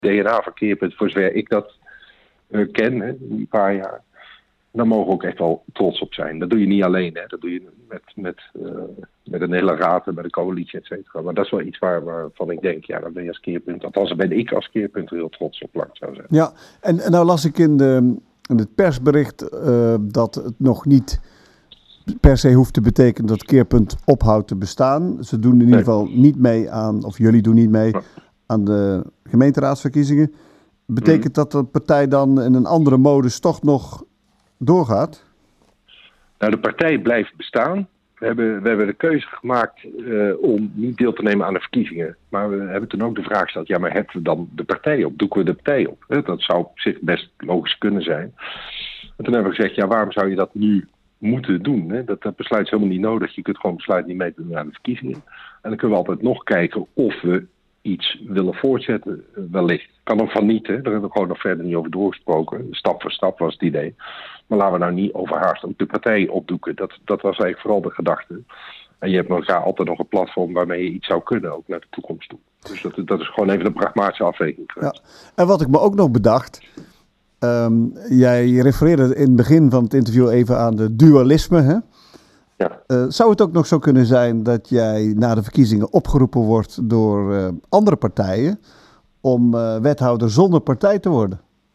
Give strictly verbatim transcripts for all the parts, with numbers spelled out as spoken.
D N A van Keerpunt, voor zover ik dat uh, ken, hè, die paar jaar. Daar mogen we ook echt wel trots op zijn. Dat doe je niet alleen, hè. Dat doe je met, met, uh, met een hele raad en met een coalitie, et cetera. Maar dat is wel iets waar, waarvan ik denk, ja, daar ben je als Keerpunt, althans daar ben ik als Keerpunt heel trots op, lang zou zijn. Ja, en, en nou las ik in, de, in het persbericht uh, dat het nog niet per se hoeft te betekenen dat Keerpunt ophoudt te bestaan. Ze doen in ieder nee. geval niet mee aan, of jullie doen niet mee ja. aan de gemeenteraadsverkiezingen. Betekent mm. dat de partij dan in een andere modus toch nog doorgaat? Nou, de partij blijft bestaan. We hebben, we hebben de keuze gemaakt uh, om niet deel te nemen aan de verkiezingen. Maar we hebben toen ook de vraag gesteld, ja, maar hebben we dan de partij op? Doeken we de partij op? Hè? Dat zou op zich best logisch kunnen zijn. En toen hebben we gezegd, ja, waarom zou je dat nu moeten doen? Hè? Dat, dat besluit is helemaal niet nodig. Je kunt gewoon besluiten niet mee te doen aan de verkiezingen. En dan kunnen we altijd nog kijken of we iets willen voortzetten, wellicht. Kan ook van niet, hè? Daar hebben we gewoon nog verder niet over doorgesproken. Stap voor stap was het idee. Maar laten we nou niet overhaast ook de partij opdoeken. Dat, dat was eigenlijk vooral de gedachte. En je hebt met elkaar altijd nog een platform waarmee je iets zou kunnen, ook naar de toekomst toe. Dus dat, dat is gewoon even een pragmatische afweging. Ja. En wat ik me ook nog bedacht, um, jij refereerde in het begin van het interview even aan de dualisme, hè? Ja. Uh, zou het ook nog zo kunnen zijn dat jij na de verkiezingen opgeroepen wordt door uh, andere partijen om uh, wethouder zonder partij te worden?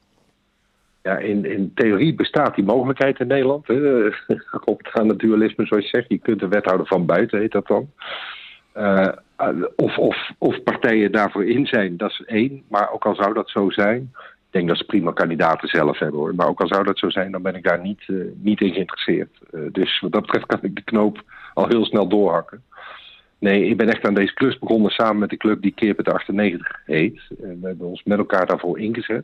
Ja, in, in theorie bestaat die mogelijkheid in Nederland. Hè. Gekoppeld aan het dualisme, zoals je zegt. Je kunt een wethouder van buiten, heet dat dan. Uh, of, of, of partijen daarvoor in zijn, dat is één. Maar ook al zou dat zo zijn, ik denk dat ze prima kandidaten zelf hebben, hoor. Maar ook al zou dat zo zijn, dan ben ik daar niet, uh, niet in geïnteresseerd. Uh, dus wat dat betreft kan ik de knoop al heel snel doorhakken. Nee, ik ben echt aan deze klus begonnen samen met de club die Keerpunt achtennegentig heet. En we hebben ons met elkaar daarvoor ingezet.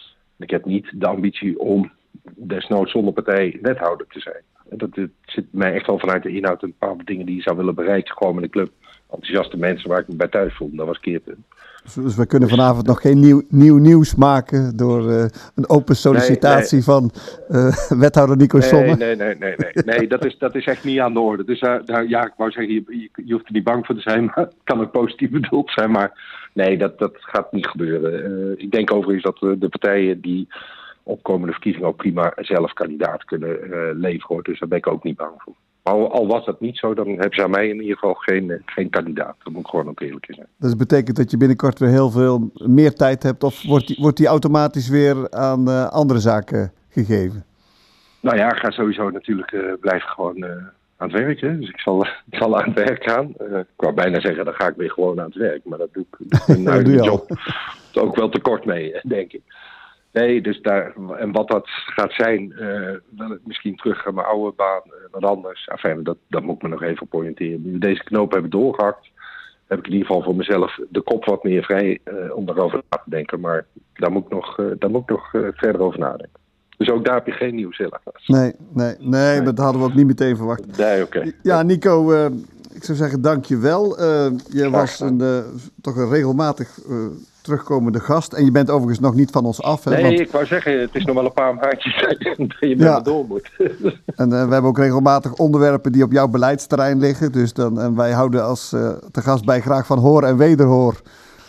Ik heb niet de ambitie om desnoods zonder partij wethouder te zijn. Dat, dat zit mij echt wel vanuit de inhoud en bepaalde dingen die je zou willen bereiken. Gewoon met de club. Enthousiaste mensen waar ik me bij thuis voelde. Dat was Keerpunt. Dus, dus we kunnen vanavond nog geen nieuw, nieuw nieuws maken door uh, een open sollicitatie nee, nee. van uh, wethouder Nico Sommer? Nee, nee, nee, nee, nee. nee dat, is, dat is echt niet aan de orde. Dus uh, nou, ja, ik wou zeggen, je, je, je hoeft er niet bang voor te zijn, maar het kan ook positief bedoeld zijn. Maar nee, dat, dat gaat niet gebeuren. Uh, ik denk overigens dat uh, de partijen die opkomende verkiezingen ook prima zelf kandidaat kunnen uh, leveren. Dus daar ben ik ook niet bang voor. Al, al was dat niet zo, dan hebben ze aan mij in ieder geval geen, geen kandidaat. Dat moet ik gewoon ook eerlijk zijn. Dus dat betekent dat je binnenkort weer heel veel meer tijd hebt? Of wordt die, wordt die automatisch weer aan uh, andere zaken gegeven? Nou ja, ik ga sowieso natuurlijk uh, blijven gewoon uh, aan het werk. Hè? Dus ik zal, ik zal aan het werk gaan. Uh, ik wou bijna zeggen, dan ga ik weer gewoon aan het werk. Maar dat doe ik in mijn huidige job ook wel tekort mee, denk ik. Nee, dus daar, en wat dat gaat zijn, uh, wel misschien terug naar mijn oude baan, uh, wat anders. Enfin, dat, dat moet ik me nog even op oriënteren. Nu we deze knoop hebben doorgehakt, heb ik in ieder geval voor mezelf de kop wat meer vrij uh, om daarover na te denken. Maar daar moet ik nog, uh, daar moet ik nog uh, verder over nadenken. Dus ook daar heb je geen nieuws, helaas. Nee, nee, nee, nee, dat hadden we ook niet meteen verwacht. Nee, oké. Okay. Ja, Nico, uh, ik zou zeggen dank je wel. Uh, je was een, uh, toch een regelmatig uh, terugkomende gast. En je bent overigens nog niet van ons af. Hè, nee, want... ik wou zeggen, het is nog wel een paar maandjes dat je met ja. me door moet. En uh, we hebben ook regelmatig onderwerpen die op jouw beleidsterrein liggen. Dus dan, en wij houden als uh, te gast bij graag van hoor en wederhoor.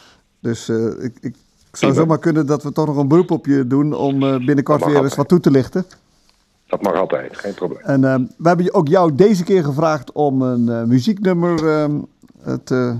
Dus uh, ik, ik zou zomaar kunnen dat we toch nog een beroep op je doen om uh, binnenkort weer eens wat toe te lichten. Dat mag altijd, geen probleem. En uh, we hebben ook jou deze keer gevraagd om een uh, muzieknummer uh, te,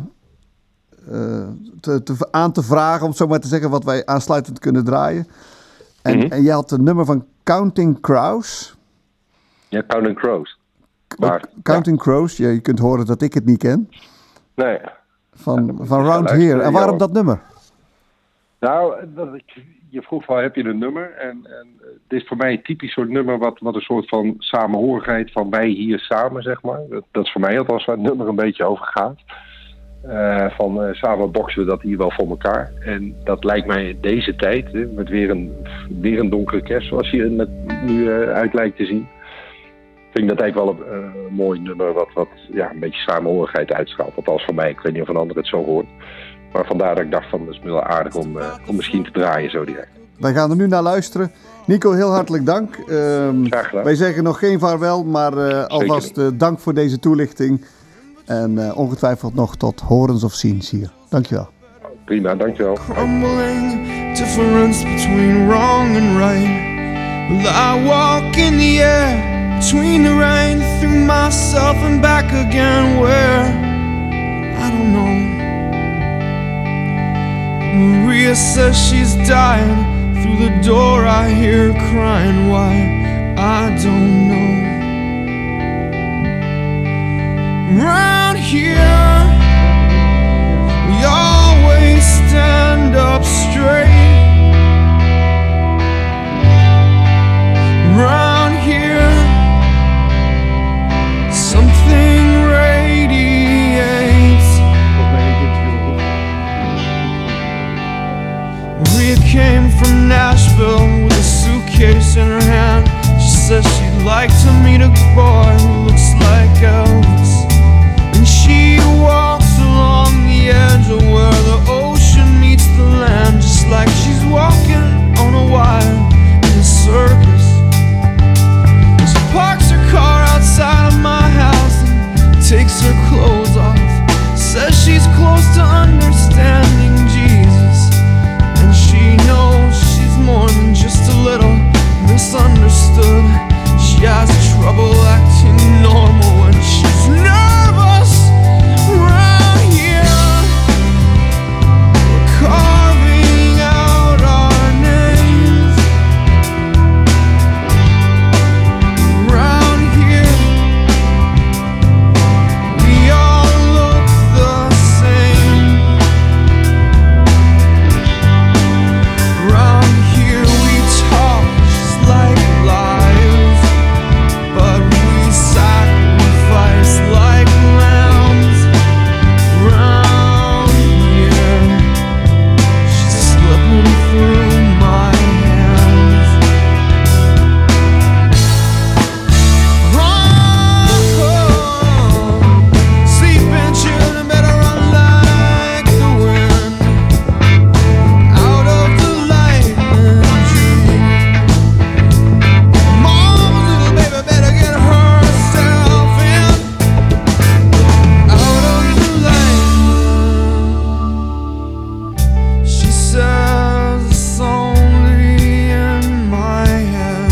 uh, te, te, aan te vragen, om het zo maar te zeggen, wat wij aansluitend kunnen draaien. En, mm-hmm. en jij had een nummer van Counting Crows. Ja, Counting Crows. Maar, Counting ja. Crows, ja, je kunt horen dat ik het niet ken. Nee. Van, ja, van Round Here. En waarom dat nummer? Nou, dat ik, je vroeg wel, heb je een nummer? En, en dit is voor mij een typisch soort nummer wat, wat een soort van samenhorigheid van wij hier samen, zeg maar. Dat, dat is voor mij althans waar het nummer een beetje over gaat. Uh, van uh, samen boksen we dat hier wel voor elkaar. En dat lijkt mij in deze tijd, hè, met weer een, weer een donkere kerst, zoals je het nu uh, uit lijkt te zien. Vind ik dat eigenlijk wel een uh, mooi nummer wat, wat ja, een beetje samenhorigheid uitstraalt. Althans voor mij, ik weet niet of een ander het zo hoort. Maar vandaar dat ik dacht van, dat is wel aardig om, uh, om misschien te draaien zo direct. Wij gaan er nu naar luisteren. Nico, heel hartelijk dank. Um, Graag gedaan. Wij zeggen nog geen vaarwel, maar uh, alvast uh, dank voor deze toelichting. En uh, ongetwijfeld nog tot horens of ziens hier. Dankjewel. Prima, dankjewel. Crumbling difference between wrong and right. Will I walk in the air between the rain, through myself and back again? Where? I don't know. Maria says she's dying. Through the door I hear her crying. Why? I don't know. Round here we always stand up straight. Round here something radiates. Maria came from Nashville with a suitcase in her hand. She says she'd like to meet a boy who looks like Elvis. And she walks along the edge of where the ocean meets the land, just like she's walking on a wire in a circus. She parks her car outside of my house and takes her clothes off. Says she's close to understanding Jesus, and she knows she's more than just a little misunderstood. She has trouble acting normal when she's nervous. Right here we're carving out our names. Round here we all look the same. Round here we talk just like liars, but we sacrifice like lambs. Round here she's slipping through my hands. Oh, sleeping children better run like the wind out of the lightning tree. Mama's little baby better get herself in out of the lightning. She says it's only in my head.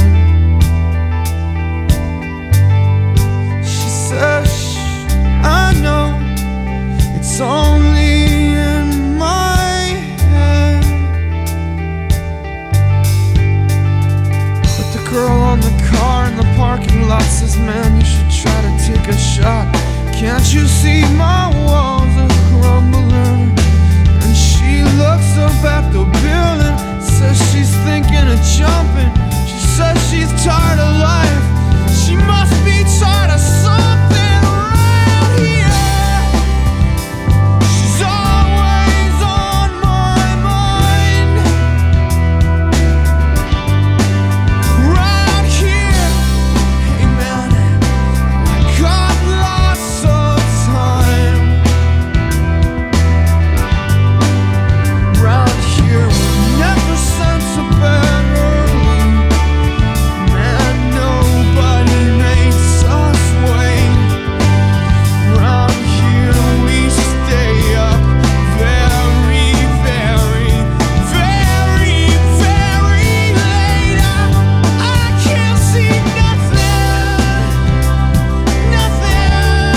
She says, "Shh, I know it's only in my head." But the girl on the car in the parking lot says, "Man, you should try to take a shot. Can't you see my walls are crumbling?" And she looks up at the building, says she's thinking of jumping. She says she's tired of life. She must be tired of something around here. She's always on my mind. Round here, hey man, I got lots of time. Round here we never sense a better lead. Man, nobody makes us wait. Round here we stay up very, very, very, very late. I, I can't see nothing, nothing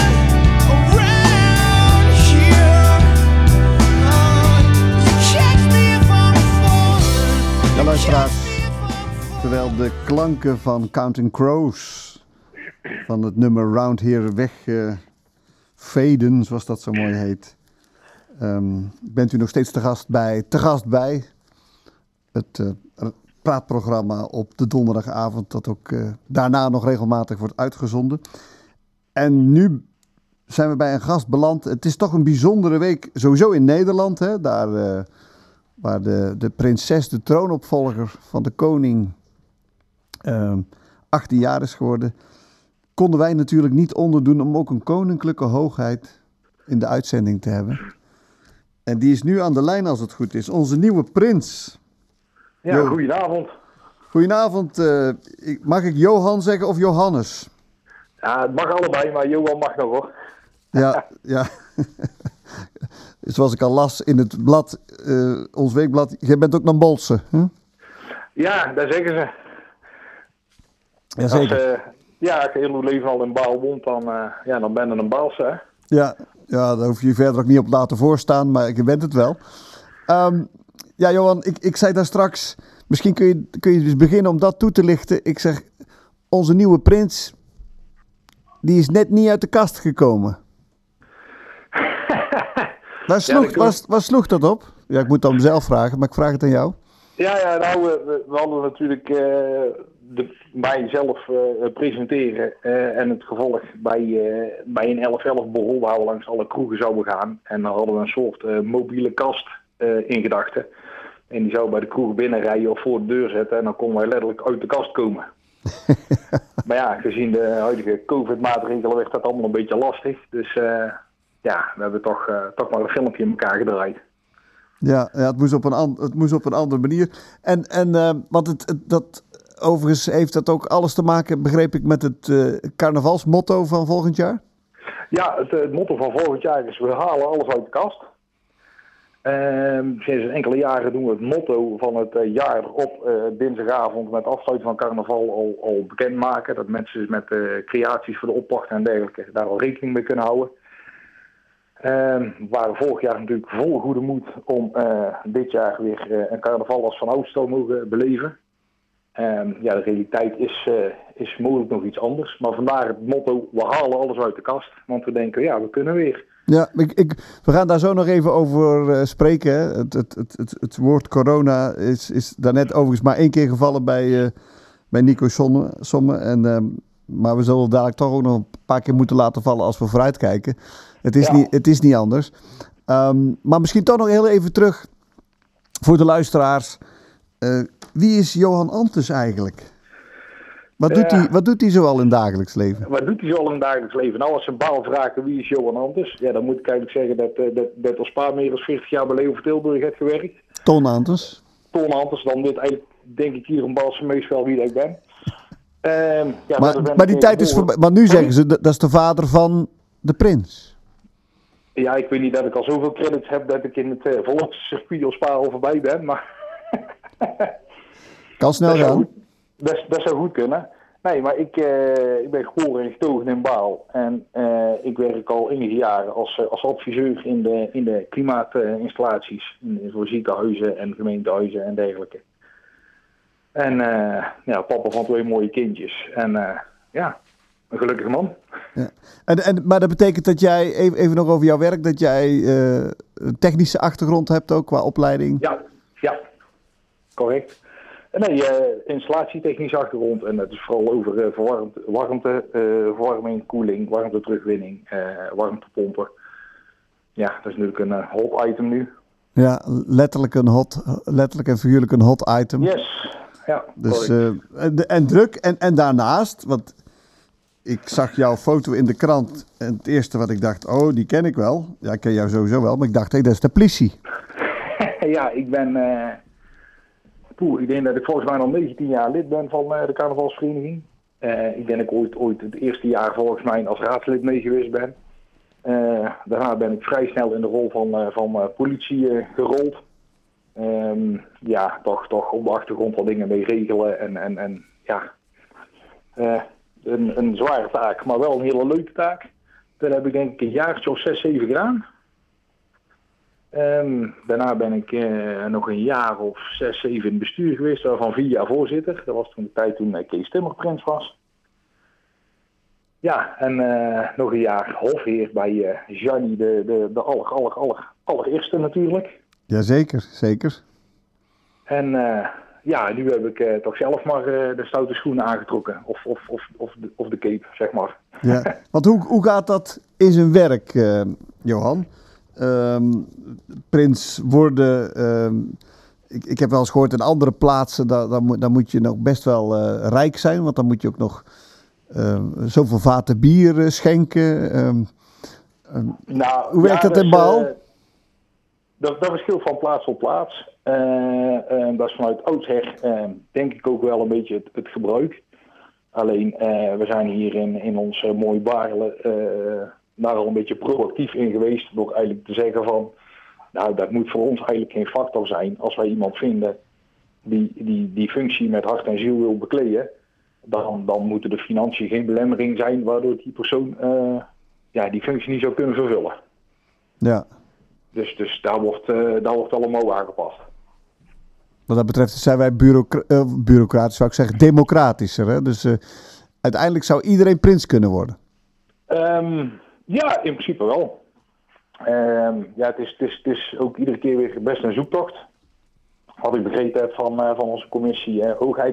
around here. Uh, you catch me if I'm falling. Ja, luisteraars, terwijl de klanken van Counting Crows van het nummer Round Here weg eh, faden, zoals dat zo mooi heet, ehm, bent u nog steeds te gast bij, te gast bij het eh, r- praatprogramma op de donderdagavond, dat ook eh, daarna nog regelmatig wordt uitgezonden. En nu zijn we bij een gast beland. Het is toch een bijzondere week, sowieso in Nederland, hè, daar eh, waar de, de prinses, de troonopvolger van de koning, eh, achttien jaar is geworden. Konden wij natuurlijk niet onderdoen om ook een koninklijke hoogheid in de uitzending te hebben. En die is nu aan de lijn als het goed is. Onze nieuwe prins. Ja, Jo- goedenavond. Goedenavond. eh, ik- mag ik Johan zeggen of Johannes? Ja, het mag allebei, maar Johan mag nog hoor. Ja, ja. zoals ik al las in het blad, uh, ons weekblad, jij bent ook naar Bolsen. Hm? Ja, daar zeggen ze. Jazeker. Als, uh, ja, als je heel uw leven al in Baal woont, dan, uh, ja, dan ben je een Baalse, hè? Ja, ja, daar hoef je je verder ook niet op laten voorstaan, maar je bent het wel. Um, ja, Johan, ik, ik zei daar straks, misschien kun je, kun je dus beginnen om dat toe te lichten. Ik zeg, onze nieuwe prins, die is net niet uit de kast gekomen. Waar sloeg, ja, waar, waar sloeg dat op? Ja, ik moet het dan zelf vragen, maar ik vraag het aan jou. Ja, ja nou, we, we hadden natuurlijk uh, de, bij zelf uh, presenteren uh, en het gevolg bij, uh, bij een elf elf borrel waar we langs alle kroegen zouden gaan. En dan hadden we een soort uh, mobiele kast uh, in gedachten. En die zou bij de kroeg binnenrijden of voor de deur zetten en dan konden wij letterlijk uit de kast komen. Maar ja, gezien de huidige COVID-maatregelen werd dat allemaal een beetje lastig. Dus uh, ja, we hebben toch, uh, toch maar een filmpje in elkaar gedraaid. Ja, ja het, moest op een an- het moest op een andere manier. En, en uh, want het, het, dat, overigens heeft dat ook alles te maken, begreep ik, met het uh, carnavalsmotto van volgend jaar? Ja, het, het motto van volgend jaar is we halen alles uit de kast. Uh, sinds enkele jaren doen we het motto van het uh, jaar erop uh, dinsdagavond met afsluiting van carnaval al, al bekendmaken. Dat mensen dus met uh, creaties voor de optocht en dergelijke daar al rekening mee kunnen houden. Uh, we waren vorig jaar natuurlijk vol goede moed om uh, dit jaar weer uh, een carnaval als van oudstal mogen beleven. Uh, ja, de realiteit is, uh, is mogelijk nog iets anders. Maar vandaar het motto, we halen alles uit de kast. Want we denken, ja, we kunnen weer. Ja, ik, ik, we gaan daar zo nog even over uh, spreken. Hè. Het, het, het, het, het woord corona is, is daarnet overigens maar één keer gevallen bij, uh, bij Nico Somme. Somme en, uh, maar we zullen dadelijk toch ook nog een paar keer moeten laten vallen als we vooruitkijken. Het is, ja. niet, het is niet anders. Um, maar misschien toch nog heel even terug voor de luisteraars. Uh, wie is Johan Antes eigenlijk? Wat doet, ja. hij, wat doet hij zoal in het dagelijks leven? Wat doet hij zoal in het dagelijks leven? Nou, als ze een baal vragen wie is Johan Antes, ja, dan moet ik eigenlijk zeggen dat, uh, dat, dat als paar meer dan veertig jaar bij Leo van Tilburg heeft gewerkt. Ton Antes. Ton Antes, dan dit eigenlijk denk ik hier een Baalse meest wel wie dat ik ben. Uh, ja, maar maar die tijd is voorbij. Maar nu zeggen ze, dat is de vader van de prins. Ja, ik weet niet dat ik al zoveel credits heb dat ik in het uh, volkscircuit als paar al voorbij ben, maar... kan snel dat gaan. Zou, dat, dat zou goed kunnen. Nee, maar ik, uh, ik ben geboren en getogen in Baal. En uh, ik werk al enige jaren als, als adviseur in de, in de klimaatinstallaties. Uh, voor ziekenhuizen en gemeentehuizen en dergelijke. En uh, ja, papa van twee mooie kindjes. En uh, ja, een gelukkige man. Ja. En, en, maar dat betekent dat jij, even, even nog over jouw werk, dat jij uh, een technische achtergrond hebt ook qua opleiding? Ja, ja, correct. Nee, uh, installatietechnische achtergrond en het is vooral over uh, verwarmte, warmte, uh, verwarming, koeling, warmteteruggewinning, uh, warmtepompen. Ja, dat is natuurlijk een uh, hot item nu. Ja, letterlijk, een hot, letterlijk en figuurlijk een hot item. Yes, ja. Dus, uh, en, en druk en, en daarnaast, want ik zag jouw foto in de krant en het eerste wat ik dacht, oh, die ken ik wel. Ja, ik ken jou sowieso wel, maar ik dacht, hé, hey, dat is de politie. Ja, ik ben... Uh... Poeh, ik denk dat ik volgens mij al negentien jaar lid ben van uh, de carnavalsvereniging. Uh, ik denk dat ik ooit, ooit het eerste jaar volgens mij als raadslid mee geweest ben. Uh, daarna ben ik vrij snel in de rol van, uh, van uh, politie uh, gerold. Um, ja, toch, toch op de achtergrond wat dingen mee regelen en, en, en ja, uh, een, een zware taak, maar wel een hele leuke taak. Dat heb ik denk ik een jaartje of zes, zeven gedaan. Um, daarna ben ik uh, nog een jaar of zes, zeven in het bestuur geweest, waarvan vier jaar voorzitter. Dat was toen de tijd toen uh, Kees Timmer prins was. Ja, en uh, nog een jaar hofheer bij uh, Gianni, de, de, de aller, aller, aller, allereerste natuurlijk. Jazeker, zeker. En uh, ja, nu heb ik uh, toch zelf maar uh, de stoute schoenen aangetrokken. Of, of, of, of, de, of de cape, zeg maar. Ja, want hoe, hoe gaat dat in zijn werk, uh, Johan? Um, prins worden, um, ik, ik heb wel eens gehoord in andere plaatsen, daar, daar, moet, daar moet je nog best wel uh, rijk zijn, want dan moet je ook nog uh, zoveel vaten bier uh, schenken. Um, um, nou, hoe werkt ja, dat in dus, Baal? Uh, dat, dat verschilt van plaats tot plaats. Uh, uh, dat is vanuit oudsher uh, denk ik ook wel een beetje het, het gebruik. Alleen, uh, we zijn hier in, in ons uh, mooie Baarle uh, daar al een beetje proactief in geweest door eigenlijk te zeggen van nou, dat moet voor ons eigenlijk geen factor zijn. Als wij iemand vinden die die, die functie met hart en ziel wil bekleden, dan, dan moeten de financiën geen belemmering zijn waardoor die persoon uh, ja, die functie niet zou kunnen vervullen. Ja. Dus, dus daar, wordt, uh, daar wordt allemaal aangepast. Wat dat betreft zijn wij bureaucra- uh, bureaucratisch, zou ik zeggen, democratischer. Hè? Dus uh, uiteindelijk zou iedereen prins kunnen worden. Um, ja, in principe wel. Um, ja, het is, het, is, het is ook iedere keer weer best een zoektocht. Wat ik begrepen heb van, uh, van onze commissie uh, Hoogheid.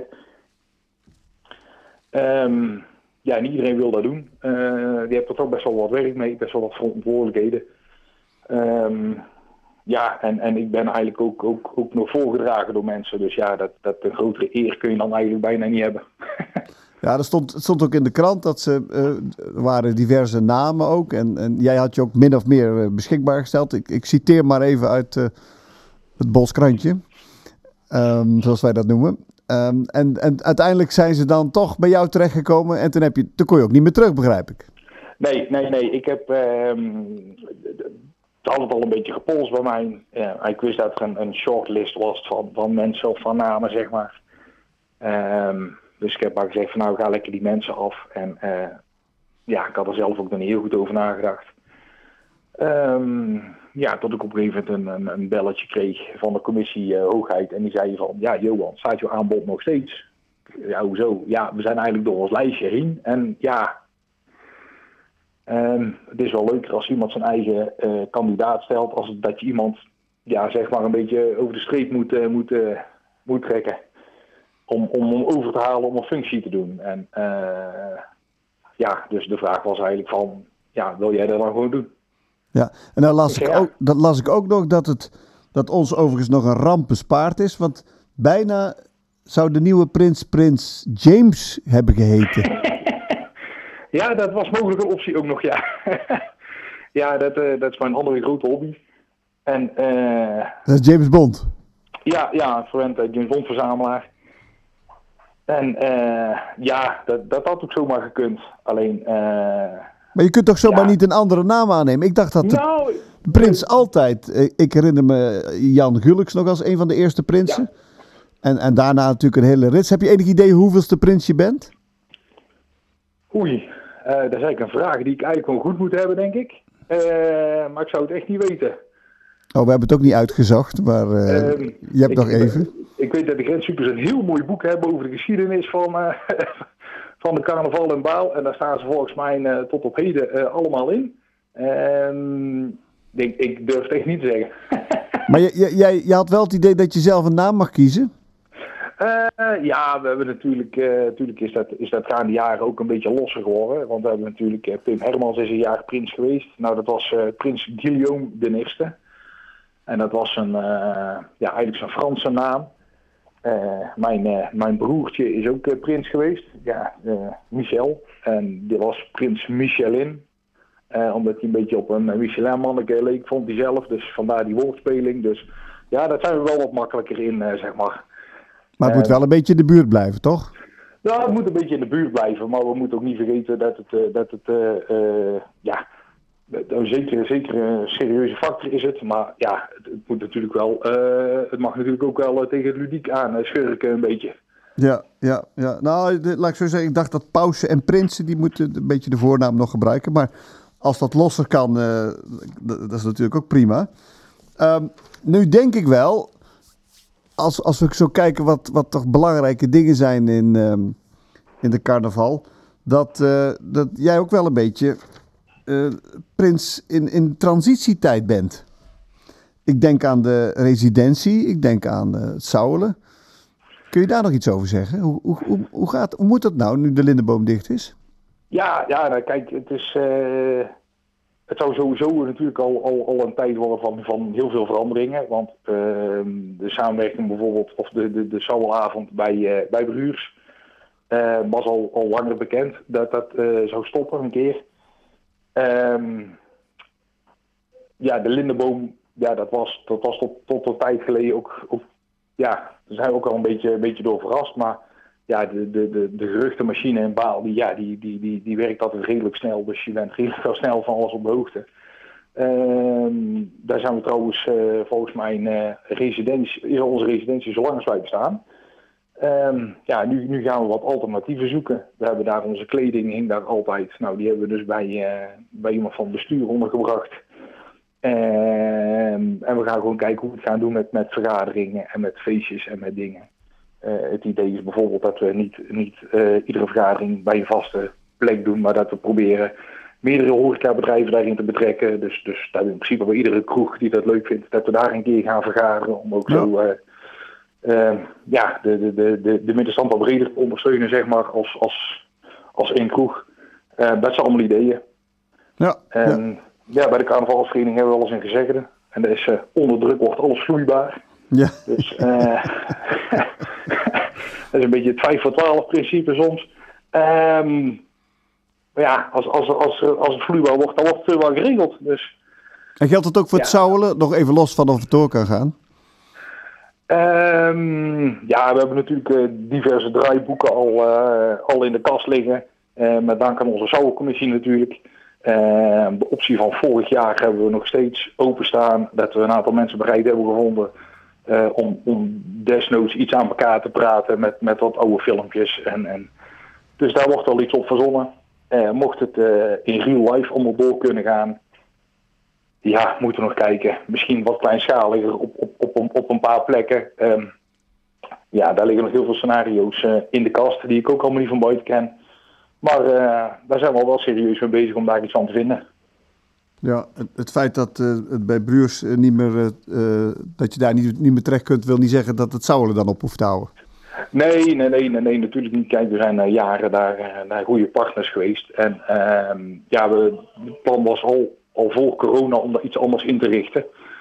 Um, ja, niet iedereen wil dat doen. Uh, die heeft er toch best wel wat werk mee, best wel wat verantwoordelijkheden. Um, ja, en, en ik ben eigenlijk ook, ook, ook nog voorgedragen door mensen. Dus ja, dat, dat een grotere eer kun je dan eigenlijk bijna niet hebben. Ja, er stond, het stond ook in de krant dat ze, uh, er waren diverse namen ook. En, en jij had je ook min of meer uh, beschikbaar gesteld. Ik, ik citeer maar even uit uh, het Bolskrantje, um, zoals wij dat noemen. Um, en, en uiteindelijk zijn ze dan toch bij jou terechtgekomen en toen, heb je, toen kon je ook niet meer terug, begrijp ik. Nee, nee, nee. Ik heb... Um, het had het al een beetje gepolst bij mij. Ja, ik wist dat er een, een shortlist was van, van mensen of van namen, zeg maar. Um, dus ik heb maar gezegd van nou, ga lekker die mensen af. En uh, ja, ik had er zelf ook nog niet heel goed over nagedacht. Um, ja, tot ik op een gegeven moment een, een, een belletje kreeg van de commissie uh, Hoogheid. En die zei van, ja Johan, staat jouw aanbod nog steeds? Ja, hoezo? Ja, we zijn eigenlijk door ons lijstje heen. En ja... Um, het is wel leuker als iemand zijn eigen uh, kandidaat stelt, als dat je iemand, ja, zeg maar een beetje over de streep moet, uh, moet, uh, moet trekken. Om, om hem over te halen om een functie te doen. En uh, ja, dus de vraag was eigenlijk van, ja, wil jij dat dan gewoon doen? Ja, en dan las, ik ja. ook, dat las ik ook nog dat het dat ons overigens nog een ramp bespaard is, want bijna zou de nieuwe prins prins James hebben geheten. Ja, dat was mogelijk een optie ook nog, ja. ja, dat, uh, dat is mijn andere grote hobby. En, uh, dat is James Bond? Ja, ja, een verwend uh, James Bond verzamelaar. En uh, ja, dat, dat had ook zomaar gekund. Alleen... Uh, maar je kunt toch zomaar ja. niet een andere naam aannemen? Ik dacht dat de nou, prins uh, altijd... Ik herinner me Jan Gulks nog als een van de eerste prinsen. Ja. En, en daarna natuurlijk een hele rits. Heb je enig idee hoeveelste prins je bent? Oei, uh, dat is eigenlijk een vraag die ik eigenlijk gewoon goed moet hebben, denk ik. Uh, maar ik zou het echt niet weten. Oh, we hebben het ook niet uitgezocht, maar uh, um, je hebt ik, nog even. Ik, ik weet dat de Grenszoekers een heel mooi boek hebben over de geschiedenis van, uh, van de carnaval en baal. En daar staan ze volgens mij uh, tot op heden uh, allemaal in. Um, ik, ik durf het echt niet te zeggen. Maar je, jij, je had wel het idee dat je zelf een naam mag kiezen? Uh, ja, we hebben natuurlijk, uh, natuurlijk is dat, is dat gaande jaren ook een beetje losser geworden. Want we hebben natuurlijk, uh, Pim Hermans is een jaar prins geweest. Nou, dat was uh, prins Guillaume de Eerste. En dat was een, uh, ja, eigenlijk zijn Franse naam. Uh, mijn, uh, mijn broertje is ook uh, prins geweest. Ja, uh, Michel. En die was prins Michelin. Uh, omdat hij een beetje op een Michelin-manneke leek, vond hij zelf. Dus vandaar die woordspeling. Dus ja, daar zijn we wel wat makkelijker in, uh, zeg maar. Maar het uh, moet wel een beetje in de buurt blijven, toch? Ja, het moet een beetje in de buurt blijven. Maar we moeten ook niet vergeten dat het, uh, dat het uh, uh, ja, een zeker, zeker een serieuze factor is het. Maar ja, het, het moet natuurlijk wel, uh, het mag natuurlijk ook wel uh, tegen het ludiek aan uh, schurken een beetje. Ja, ja, ja. Nou, de, laat ik zo zeggen, ik dacht dat pausen en prinsen, die moeten een beetje de voornaam nog gebruiken. Maar als dat losser kan, uh, dat is natuurlijk ook prima. Um, nu denk ik wel, als, als we zo kijken wat, wat toch belangrijke dingen zijn in, um, in de carnaval, dat, uh, dat jij ook wel een beetje uh, prins in, in transitietijd bent. Ik denk aan de residentie, ik denk aan uh, het Sauwelen. Kun je daar nog iets over zeggen? Hoe, hoe, hoe, hoe, gaat, hoe moet dat nou, nu de lindenboom dicht is? Ja, ja nou, kijk, het is... Uh, het zou sowieso natuurlijk al, al, al een tijd worden van, van heel veel veranderingen. Want uh, de samenwerking bijvoorbeeld, of de, de, de Sauwelavond bij, uh, bij Bruurs, uh, was al, al langer bekend dat dat uh, zou stoppen een keer. Um, ja, de lindenboom, ja, dat was, dat was tot, tot een tijd geleden ook... ook ja, daar zijn we ook al een beetje, een beetje door verrast. Maar ja, de, de, de, de geruchtenmachine in Baal, die, ja, die, die, die, die werkt altijd redelijk snel. Dus je bent redelijk snel van alles op de hoogte. Um, daar zijn we trouwens uh, volgens mij een uh, residentie, is onze residentie zo lang als wij bestaan. Um, ja, nu, nu gaan we wat alternatieven zoeken. We hebben daar onze kleding, hing daar altijd. Nou, die hebben we dus bij, uh, bij iemand van het bestuur ondergebracht. Um, en we gaan gewoon kijken hoe we het gaan doen met, met vergaderingen en met feestjes en met dingen. Uh, het idee is bijvoorbeeld dat we niet, niet uh, iedere vergadering bij een vaste plek doen, maar dat we proberen meerdere horecabedrijven daarin te betrekken. Dus, dus dat we in principe bij iedere kroeg die dat leuk vindt, dat we daar een keer gaan vergaderen om ook ja. zo uh, uh, ja, de, de, de, de, de middenstand wat breder te ondersteunen, zeg maar, als, als, als één kroeg. Uh, dat zijn allemaal ideeën. Ja, en ja. ja, bij de carnavalsvereniging hebben we wel eens een gezegde. En dat is uh, onder druk wordt alles vloeibaar. Ja. Dus uh, dat is een beetje het vijf voor twaalf principe soms. Um, maar ja, als, als, als, als het vloeibaar wordt, dan wordt het wel geregeld. Dus, en geldt het ook voor ja. het zouwelen? Nog even los van of het door kan gaan? Um, ja, we hebben natuurlijk uh, diverse draaiboeken al, uh, al in de kast liggen. Uh, met dank aan onze zouwelcommissie natuurlijk. Uh, de optie van vorig jaar hebben we nog steeds openstaan. Dat we een aantal mensen bereid hebben gevonden uh, om, om desnoods iets aan elkaar te praten met, met wat oude filmpjes. En, en, dus daar wordt al iets op verzonnen. Uh, mocht het uh, in real life onderdoor kunnen gaan, ja, moeten we nog kijken. Misschien wat kleinschaliger op, op, op, op, op een paar plekken. Um, ja, daar liggen nog heel veel scenario's uh, in de kast die ik ook allemaal niet van buiten ken. Maar uh, daar zijn we al wel serieus mee bezig om daar iets aan te vinden. Ja, het, het feit dat uh, het bij Bruurs uh, niet meer, uh, uh, dat je daar niet, niet meer terecht kunt, wil niet zeggen dat het zouwelen dan op hoeft te houden. Nee, nee, nee, nee, nee, natuurlijk niet. Kijk, we zijn uh, jaren daar, uh, daar goede partners geweest. En uh, ja, we, het plan was al, al voor corona om daar iets anders in te richten.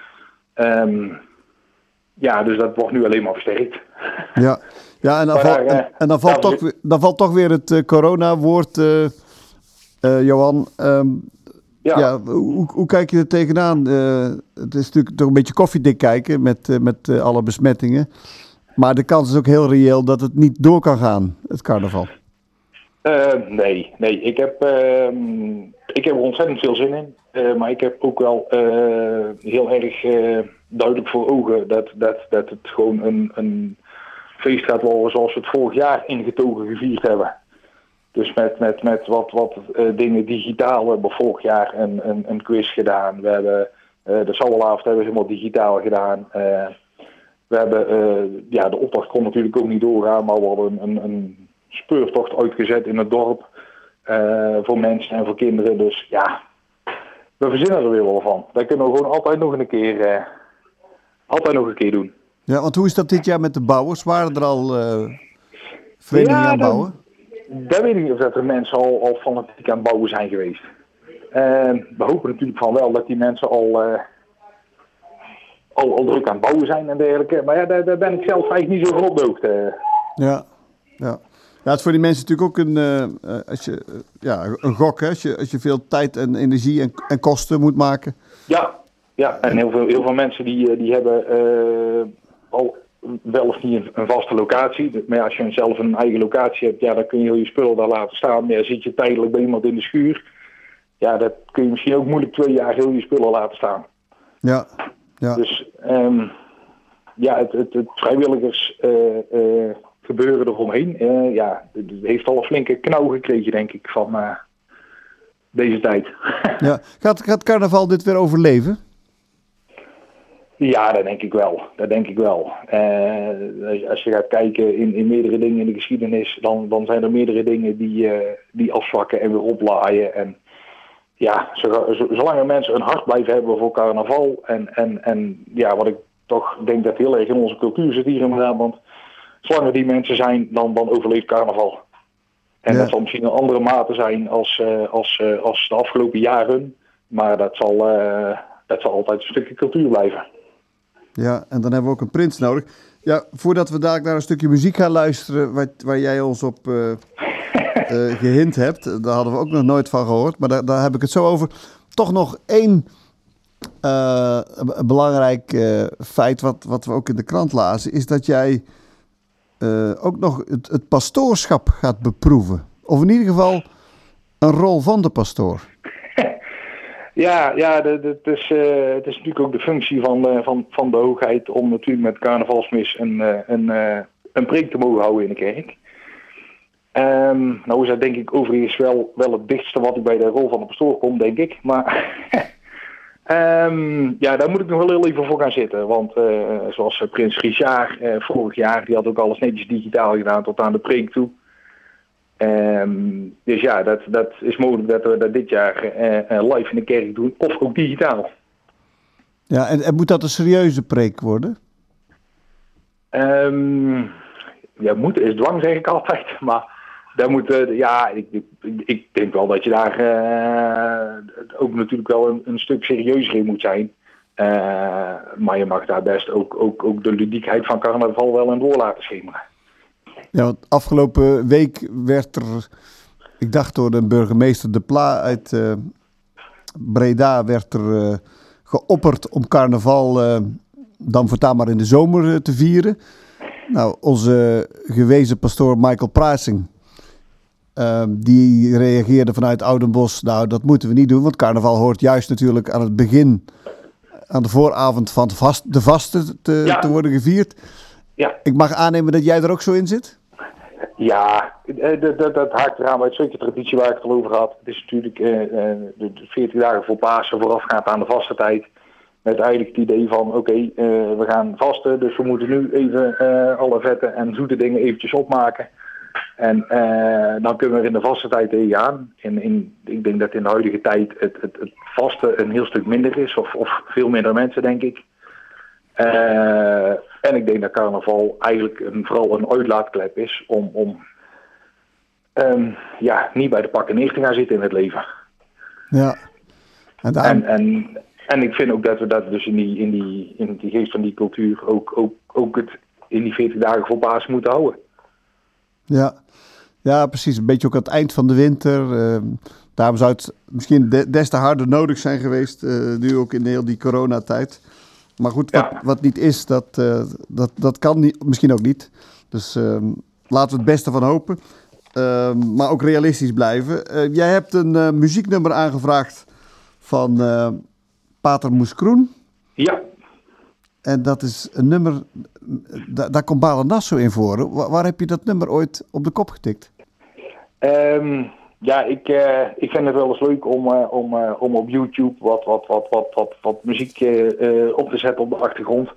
Um, ja, dus dat wordt nu alleen maar versterkt. Ja, ja en, dan val, uh, en, en dan, valt toch, we... dan valt toch weer het uh, corona-woord, uh, uh, Johan. Um, ja, ja hoe, hoe kijk je er tegenaan? Uh, het is natuurlijk toch een beetje koffiedik kijken met, uh, met uh, alle besmettingen. Maar de kans is ook heel reëel dat het niet door kan gaan, het carnaval. Uh, nee, nee. Ik heb, uh, ik heb er ontzettend veel zin in. Uh, maar ik heb ook wel uh, heel erg uh, duidelijk voor ogen dat, dat, dat het gewoon een, een feest gaat worden zoals we het vorig jaar ingetogen gevierd hebben. Dus met, met, met wat, wat uh, dingen digitaal. We hebben vorig jaar een, een, een quiz gedaan. We hebben uh, de zouwelavond hebben we helemaal digitaal gedaan. Uh, we hebben, uh, ja, de opdracht kon natuurlijk ook niet doorgaan, maar we hadden een, een speurtocht uitgezet in het dorp. Uh, voor mensen en voor kinderen. Dus ja, we verzinnen er weer wel van. Dat kunnen we gewoon altijd nog een keer, uh, altijd nog een keer doen. Ja, want hoe is dat dit jaar met de bouwers? Waren er al uh, verenigingen ja, aan het bouwen? Dat weet ik niet of dat er mensen al, al fanatiek aan het bouwen zijn geweest. Uh, we hopen natuurlijk van wel dat die mensen al, uh, al, al druk aan het bouwen zijn en dergelijke. Maar ja, daar, daar ben ik zelf eigenlijk niet zo van op de hoogte. Ja, ja. Ja, het is voor die mensen natuurlijk ook een, uh, als je, uh, ja, een gok, hè? Als je, als je veel tijd en energie en, en kosten moet maken. Ja, ja. En heel veel, heel veel mensen die, die hebben uh, al wel of niet een, een vaste locatie. Maar ja, als je zelf een eigen locatie hebt, ja, dan kun je heel je spullen daar laten staan. Maar ja, zit je tijdelijk bij iemand in de schuur, ja, dat kun je misschien ook moeilijk twee jaar heel je spullen laten staan. Ja, ja. Dus um, ja, het, het, het vrijwilligers uh, uh, gebeuren eromheen. Uh, ja, het heeft al een flinke knauw gekregen, denk ik, van uh, deze tijd. Ja. Gaat, gaat carnaval dit weer overleven? Ja, dat denk ik wel. Dat denk ik wel. Uh, als je gaat kijken in, in meerdere dingen in de geschiedenis, dan, dan zijn er meerdere dingen die, uh, die afzwakken en weer oplaaien. En ja, zolang er mensen een hart blijven hebben voor carnaval en, en, en ja, wat ik toch denk dat heel erg in onze cultuur zit hier in Brabant, zolang er die mensen zijn, dan, dan overleeft carnaval. En ja. Dat zal misschien een andere mate zijn als, uh, als, uh, als de afgelopen jaren, maar dat zal, uh, dat zal altijd een stukje cultuur blijven. Ja, en dan hebben we ook een prins nodig. Ja, voordat we daar naar een stukje muziek gaan luisteren, waar, waar jij ons op uh, uh, gehint hebt, daar hadden we ook nog nooit van gehoord, maar daar, daar heb ik het zo over. Toch nog één uh, belangrijk uh, feit wat, wat we ook in de krant lazen, is dat jij uh, ook nog het, het pastoorschap gaat beproeven. Of in ieder geval een rol van de pastoor. Ja, ja de, de, het, is, uh, het is natuurlijk ook de functie van, uh, van, van de hoogheid om natuurlijk met carnavalsmis een, uh, een, uh, een preek te mogen houden in de kerk. Um, nou is dat denk ik overigens wel, wel het dichtste wat ik bij de rol van de pastoor kom, denk ik. Maar um, ja, daar moet ik nog wel heel even voor gaan zitten. Want uh, zoals uh, Prins Richard uh, vorig jaar, die had ook alles netjes digitaal gedaan tot aan de preek toe. Um, dus ja, dat, dat is mogelijk dat we dat dit jaar uh, uh, live in de kerk doen, of ook digitaal. Ja, en, en moet dat een serieuze preek worden? Um, ja, moeten is dwang, zeg ik altijd. Maar daar moet, uh, ja, ik, ik, ik denk wel dat je daar uh, ook natuurlijk wel een, een stuk serieuzer in moet zijn. Uh, maar je mag daar best ook, ook, ook de ludiekheid van carnaval wel in door laten schemeren. Ja, want afgelopen week werd er, ik dacht door de burgemeester De Pla uit uh, Breda, werd er uh, geopperd om carnaval uh, dan voortaan maar in de zomer uh, te vieren. Nou, onze gewezen pastoor Michael Pricing, uh, die reageerde vanuit Oudenbosch, nou dat moeten we niet doen, want carnaval hoort juist natuurlijk aan het begin, aan de vooravond van de, vast, de vasten te, ja. te worden gevierd. Ja. Ik mag aannemen dat jij er ook zo in zit? Ja, dat, dat, dat haakt eraan bij het stukje traditie waar ik het al over had. Het is natuurlijk uh, de veertig dagen voor Pasen voorafgaand aan de vaste tijd. Met eigenlijk het idee van, oké, okay, uh, we gaan vasten, dus we moeten nu even uh, alle vette en zoete dingen eventjes opmaken. En uh, dan kunnen we er in de vaste tijd tegenaan. In, in, ik denk dat in de huidige tijd het, het, het vasten een heel stuk minder is, of, of veel minder mensen, denk ik. Uh, en ik denk dat carnaval eigenlijk een, vooral een uitlaatklep is om, om um, ja, niet bij de pakken neer te gaan zitten in het leven. Ja. En, daar... en, en, en ik vind ook dat we dat dus in die, in die, in die geest van die cultuur ook, ook, ook het in die veertig dagen voor Pasen moeten houden. Ja. Ja, precies. Een beetje ook aan het eind van de winter. Uh, daarom zou het misschien de, des te harder nodig zijn geweest, uh, nu ook in heel die coronatijd. Maar goed, wat, ja. wat niet is, dat, uh, dat, dat kan niet, misschien ook niet. Dus uh, laten we het beste van hopen. Uh, maar ook realistisch blijven. Uh, jij hebt een uh, muzieknummer aangevraagd van uh, Pater Moeskroen. Ja. En dat is een nummer, da- daar komt Bale Nassau in voor. Waar, waar heb je dat nummer ooit op de kop getikt? Um, ja, ik, uh, ik vind het wel eens leuk om, uh, om, uh, om op YouTube wat, wat, wat, wat, wat, wat muziek uh, uh, op te zetten op de achtergrond.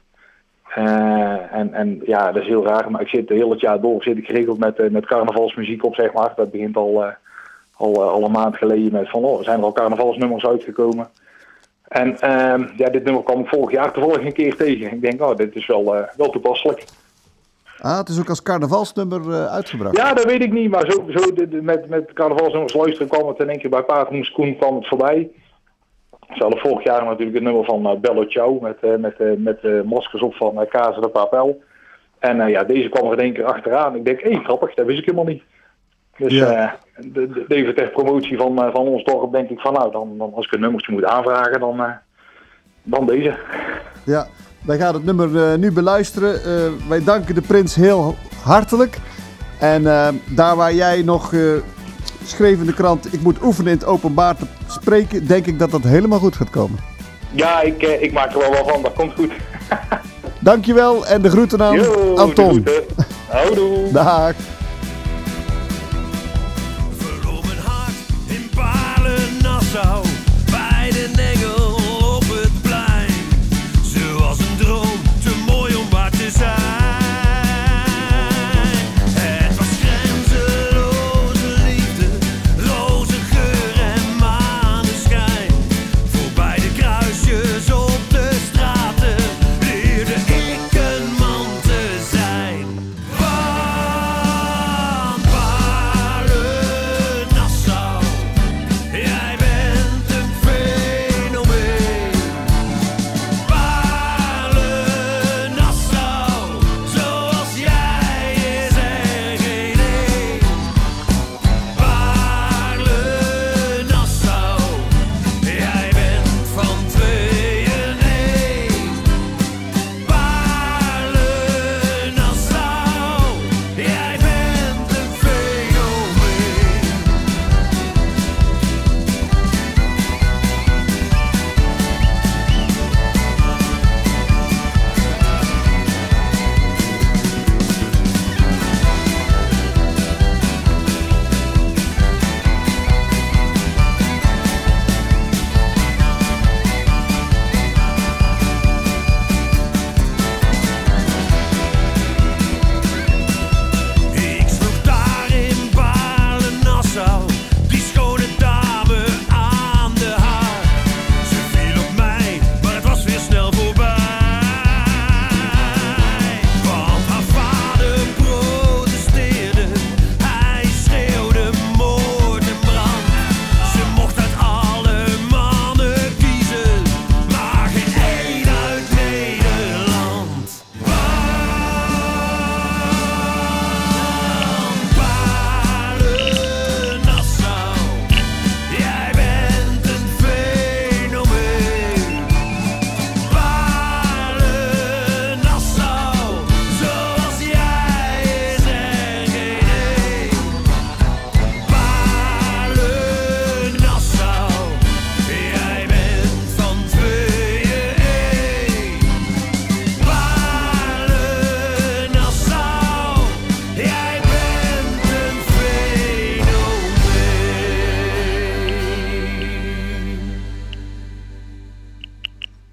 Uh, en, en ja, dat is heel raar, maar ik zit de hele jaar door zit ik geregeld met, uh, met carnavalsmuziek op, zeg maar. Dat begint al, uh, al, uh, al een maand geleden met van, oh, er zijn er al carnavalsnummers uitgekomen. En uh, ja, dit nummer kwam ik vorig jaar toevallig een keer tegen. Ik denk, oh, dit is wel, uh, wel toepasselijk. Ah, het is ook als carnavalsnummer uh, uitgebracht. Ja, dat weet ik niet, maar zo, zo de, de, met, met carnavalsnummers luisteren kwam het in één keer bij Pater Moeskroen kwam het voorbij. Ze hadden vorig jaar natuurlijk het nummer van uh, Bello Ciao met, uh, met, uh, met uh, maskers op van uh, Casa de Papel. En uh, ja, deze kwam er in één keer achteraan. Ik denk, hé, hey, grappig, dat wist ik helemaal niet. Dus ja. uh, de, de, even ter promotie van, uh, van ons dorp denk ik van, nou, dan, dan, als ik een nummertje moet aanvragen, dan, uh, dan deze. Ja. Wij gaan het nummer uh, nu beluisteren. Uh, wij danken de prins heel hartelijk. En uh, daar waar jij nog uh, schreef in de krant, ik moet oefenen in het openbaar te spreken, denk ik dat dat helemaal goed gaat komen. Ja, ik, uh, ik maak er wel wat van. Dat komt goed. Dankjewel en de groeten aan Yo, Anton. Houdoe. Dag. Verloor mijn hart in Bale Nassau, bij de Nengel op het plein. Ze was een droom, te mooi om waar te zijn. Het was grenzeloze liefde, roze geur en maneschijn. Voorbij de kruisjes op de straten leerde ik een man te zijn. Bale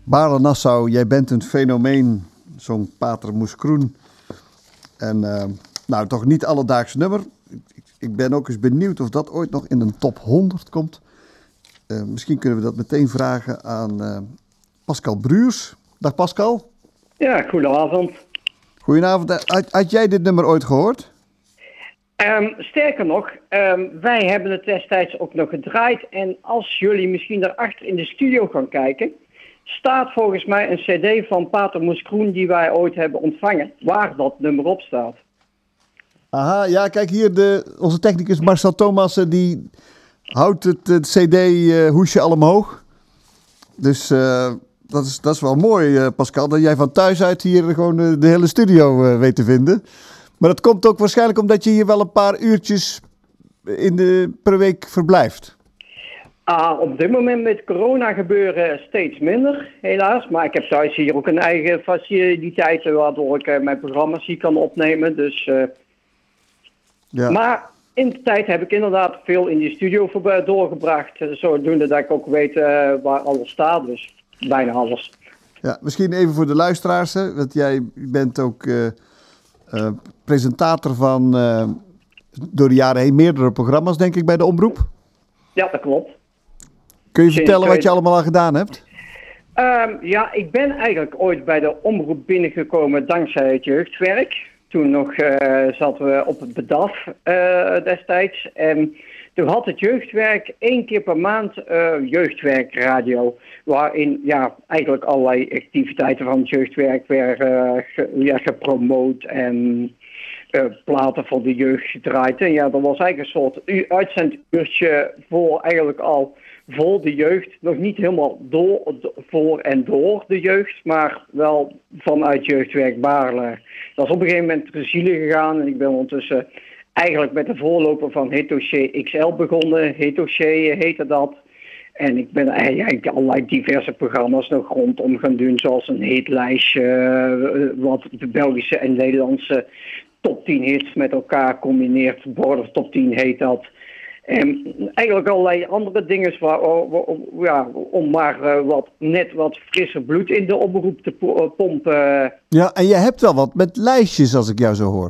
Baarle-Nassau, jij bent een fenomeen, zo'n Pater Moeskroen. En uh, nou, toch niet alledaags nummer. Ik, ik ben ook eens benieuwd of dat ooit nog in een top honderd komt. Uh, misschien kunnen we dat meteen vragen aan uh, Pascal Bruurs. Dag Pascal. Ja, goedenavond. Goedenavond. Had, had jij dit nummer ooit gehoord? Um, sterker nog, um, wij hebben het destijds ook nog gedraaid. En als jullie misschien daarachter in de studio gaan kijken, staat volgens mij een cd van Pater Moeskroen die wij ooit hebben ontvangen, waar dat nummer op staat. Aha, ja, kijk hier, de, onze technicus Marcel Thomassen, die houdt het, het cd-hoesje uh, al omhoog. Dus uh, dat, is, dat is wel mooi, uh, Pascal, dat jij van thuis uit hier gewoon uh, de hele studio uh, weet te vinden. Maar dat komt ook waarschijnlijk omdat je hier wel een paar uurtjes in de, per week verblijft. Ah, op dit moment met corona gebeuren steeds minder, helaas. Maar ik heb thuis hier ook een eigen faciliteiten waardoor ik uh, mijn programma's hier kan opnemen. Dus, uh... ja. Maar in de tijd heb ik inderdaad veel in die studio voor, doorgebracht. Zodoende dat ik ook weet uh, waar alles staat, dus bijna alles. Ja, misschien even voor de luisteraars, hè, want jij bent ook uh, uh, presentator van uh, door de jaren heen meerdere programma's, denk ik, bij de Omroep. Ja, dat klopt. Kun je vertellen wat je allemaal al gedaan hebt? Um, ja, ik ben eigenlijk ooit bij de Omroep binnengekomen dankzij het jeugdwerk. Toen nog uh, zaten we op het B E D A F uh, destijds. En toen had het jeugdwerk één keer per maand uh, jeugdwerkradio. Waarin ja, eigenlijk allerlei activiteiten van het jeugdwerk werden uh, ge, ja, gepromoot en uh, platen voor de jeugd gedraaid. En ja, dat was eigenlijk een soort u- uitzenduurtje voor eigenlijk al voor de jeugd. Nog niet helemaal door, voor en door de jeugd, maar wel vanuit jeugdwerk Baarle. Dat is op een gegeven moment ter ziele gegaan en ik ben ondertussen eigenlijk met de voorloper van Hetoché X L begonnen. Hetoché heette dat. En ik ben eigenlijk allerlei diverse programma's nog rondom gaan doen, zoals een hitlijstje, wat de Belgische en Nederlandse top tien hits met elkaar combineert. Border top tien heet dat. En eigenlijk allerlei andere dingen waar, ja, om maar uh, wat, net wat frisser bloed in de omroep te pompen. Ja, en je hebt wel wat met lijstjes als ik jou zo hoor.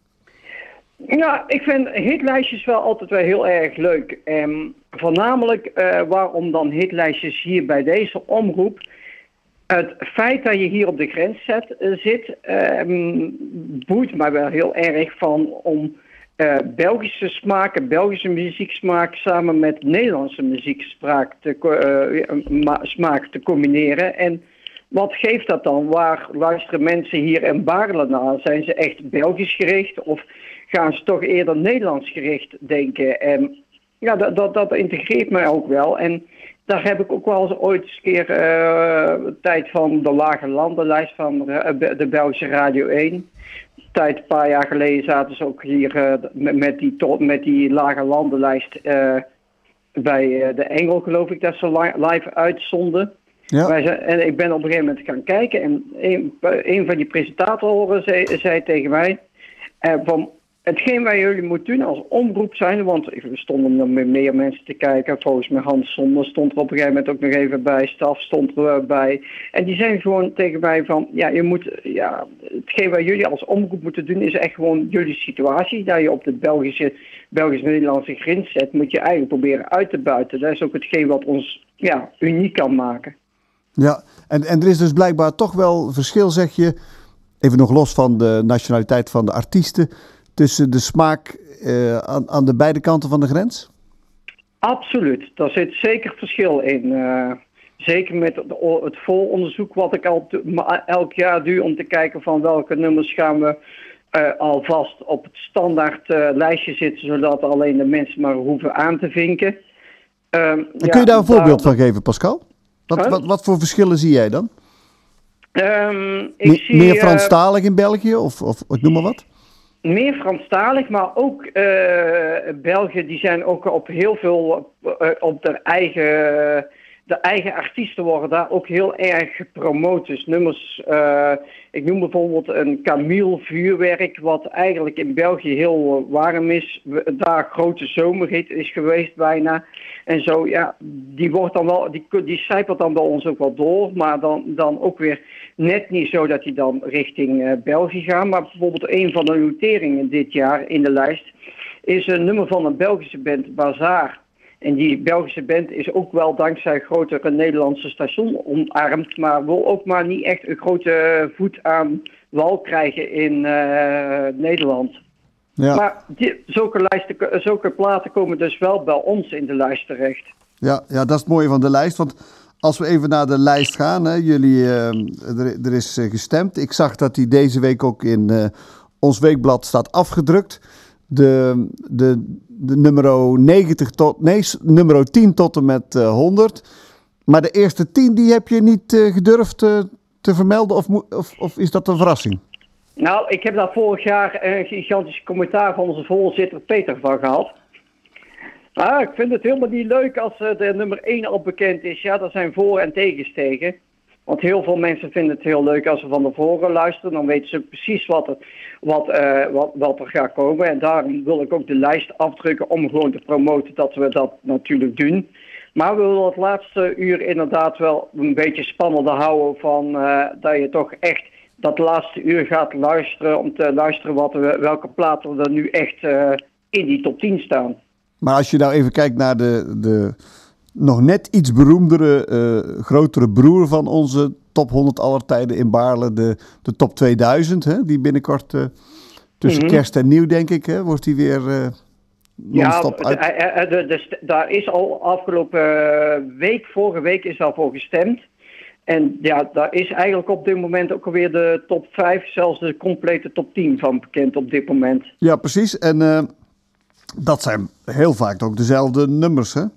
Ja, ik vind hitlijstjes wel altijd wel heel erg leuk. En voornamelijk uh, waarom dan hitlijstjes hier bij deze omroep. Het feit dat je hier op de grens zet, uh, zit, uh, boeit mij wel heel erg van om Uh, Belgische smaak, Belgische muzieksmaak samen met Nederlandse muzieksmaak te, uh, ma- smaak te combineren. En wat geeft dat dan? Waar luisteren mensen hier in Baarle naar? Zijn ze echt Belgisch gericht of gaan ze toch eerder Nederlands gericht denken? En ja, dat, dat, dat integreert mij ook wel. En daar heb ik ook wel eens ooit eens een keer uh, tijd van de Lage Landenlijst van de Belgische Radio één. Tijd, een paar jaar geleden zaten ze ook hier uh, met, met, die to- met die Lage Landenlijst uh, bij uh, de Engel, geloof ik, dat ze li- live uitzonden. Ja. Wij zijn, en ik ben op een gegeven moment gaan kijken en een, een van die presentatoren zei, zei tegen mij uh, van hetgeen wij jullie moeten doen als omroep zijn, want er stonden nog met meer mensen te kijken. Volgens mij Hans Zonder stond er op een gegeven moment ook nog even bij. Staf stond er bij. En die zijn gewoon tegen mij van, ja, je moet, ja, hetgeen wij jullie als omroep moeten doen is echt gewoon jullie situatie. Dat je op de Belgische, Belgisch-Nederlandse grens zet, moet je eigenlijk proberen uit te buiten. Dat is ook hetgeen wat ons, ja, uniek kan maken. Ja, en, en er is dus blijkbaar toch wel verschil, zeg je, even nog los van de nationaliteit van de artiesten, tussen de smaak uh, aan, aan de beide kanten van de grens? Absoluut. Daar zit zeker verschil in. Uh, zeker met het, het vooronderzoek wat ik al elk jaar doe om te kijken van welke nummers gaan we uh, alvast op het standaard uh, lijstje zitten, zodat alleen de mensen maar hoeven aan te vinken. Uh, en ja, kun je daar een voorbeeld daar... van geven, Pascal? Wat, huh? wat, wat voor verschillen zie jij dan? Um, ik Me- zie, meer Franstalig in België of, of ik noem maar wat? Meer Franstalig, maar ook uh, Belgen die zijn ook op heel veel uh, op de eigen de eigen artiesten worden daar ook heel erg gepromoot. Dus nummers, uh, ik noem bijvoorbeeld een Camille Vuurwerk, wat eigenlijk in België heel uh, warm is. Daar grote zomerhit is geweest bijna. En zo, ja, die wordt dan wel, die, die cijpert dan bij ons ook wel door, maar dan, dan ook weer net niet zo dat die dan richting uh, België gaan. Maar bijvoorbeeld een van de noteringen dit jaar in de lijst is een nummer van een Belgische band, Bazaar. En die Belgische band is ook wel dankzij grotere Nederlandse station omarmd, maar wil ook maar niet echt een grote voet aan wal krijgen in uh, Nederland. Ja. Maar die, zulke, lijsten, zulke platen komen dus wel bij ons in de lijst terecht. Ja, ja, dat is het mooie van de lijst, want als we even naar de lijst gaan, hè, jullie, uh, er, er is uh, gestemd. Ik zag dat die deze week ook in uh, ons weekblad staat afgedrukt. De, de, de nummer negentig tot, nee, nummer tien tot en met uh, honderd. Maar de eerste tien, die heb je niet uh, gedurfd uh, te vermelden, of, of, of is dat een verrassing? Nou, ik heb daar vorig jaar een gigantisch commentaar van onze voorzitter Peter van gehad. Ah, ik vind het helemaal niet leuk als uh, de nummer één al bekend is. Ja, daar zijn voor- en tegens tegen. Want heel veel mensen vinden het heel leuk als ze van tevoren luisteren. Dan weten ze precies wat er, wat, uh, wat, wat er gaat komen. En daarom wil ik ook de lijst afdrukken om gewoon te promoten dat we dat natuurlijk doen. Maar we willen het laatste uur inderdaad wel een beetje spannender houden van uh, dat je toch echt dat laatste uur gaat luisteren om te luisteren wat we, welke platen er nu echt uh, in die top tien staan. Maar als je nou even kijkt naar de, de nog net iets beroemdere, uh, grotere broer van onze top honderd aller tijden in Baarle, de, de top tweeduizend, hè, die binnenkort uh, tussen mm-hmm. kerst en nieuw, denk ik, hè, wordt die weer uh, non-stop ja, uit. De, de, de, daar is al afgelopen week, vorige week is daarvoor gestemd. En ja, daar is eigenlijk op dit moment ook alweer de top vijf, zelfs de complete top tien van bekend op dit moment. Ja, precies. En uh, dat zijn heel vaak ook dezelfde nummers, hè?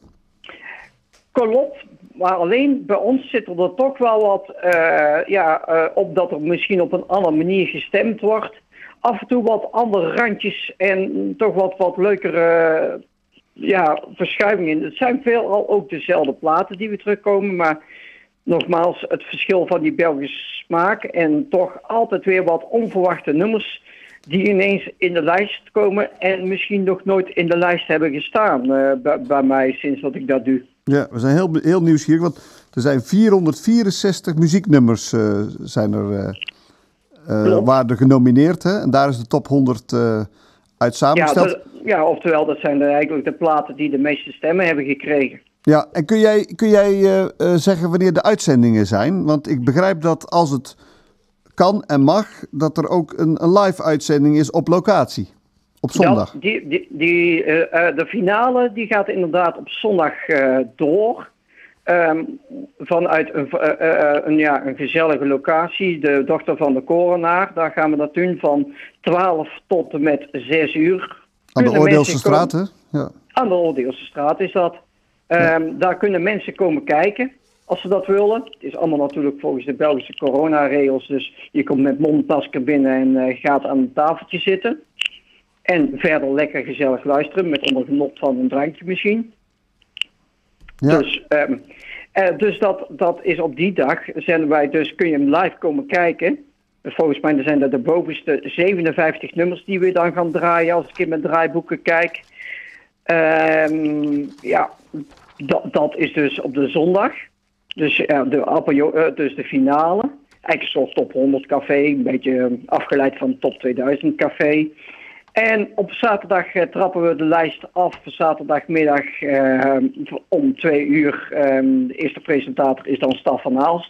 Klopt, maar alleen bij ons zitten er toch wel wat uh, ja, uh, op dat er misschien op een andere manier gestemd wordt. Af en toe wat andere randjes en toch wat, wat leukere uh, ja, verschuivingen. Het zijn veelal ook dezelfde platen die we terugkomen, maar nogmaals, het verschil van die Belgische smaak en toch altijd weer wat onverwachte nummers die ineens in de lijst komen en misschien nog nooit in de lijst hebben gestaan uh, bij, bij mij sinds dat ik dat doe. Ja, we zijn heel, heel nieuwsgierig, want er zijn vierhonderdvierenzestig muzieknummers uh, zijn er, uh, uh, waren genomineerd. Hè? En daar is de top honderd uh, uit samengesteld. Ja, dat, ja, oftewel, dat zijn de, eigenlijk de platen die de meeste stemmen hebben gekregen. Ja, en kun jij, kun jij uh, uh, zeggen wanneer de uitzendingen zijn? Want ik begrijp dat als het kan en mag, dat er ook een, een live uitzending is op locatie. Op zondag. Ja, die, die, die, uh, uh, de finale die gaat inderdaad op zondag uh, door. Um, vanuit een, uh, uh, een, ja, een gezellige locatie. De dochter van de Korenaar. Daar gaan we dat doen van twaalf tot en met zes uur. Aan de Oordeelse straat, hè? Ja. Aan de Oordeelse straat is dat. Um, ja. Daar kunnen mensen komen kijken. Als ze dat willen. Het is allemaal natuurlijk volgens de Belgische coronaregels. Dus je komt met mondmasker binnen en uh, gaat aan het tafeltje zitten. En verder lekker gezellig luisteren met onder genot van een drankje misschien. Ja. Dus, um, uh, dus dat, dat is op die dag. Zijn wij dus, kun je hem live komen kijken. Volgens mij zijn dat de bovenste zevenenvijftig nummers die we dan gaan draaien als ik in mijn draaiboeken kijk. Um, ja, dat, dat is dus op de zondag. Dus, uh, de, uh, dus de finale. Eigenlijk een soort top honderd café. Een beetje afgeleid van top tweeduizend café. En op zaterdag uh, trappen we de lijst af. Zaterdagmiddag uh, om twee uur. Um, de eerste presentator is dan Staf van Aalst.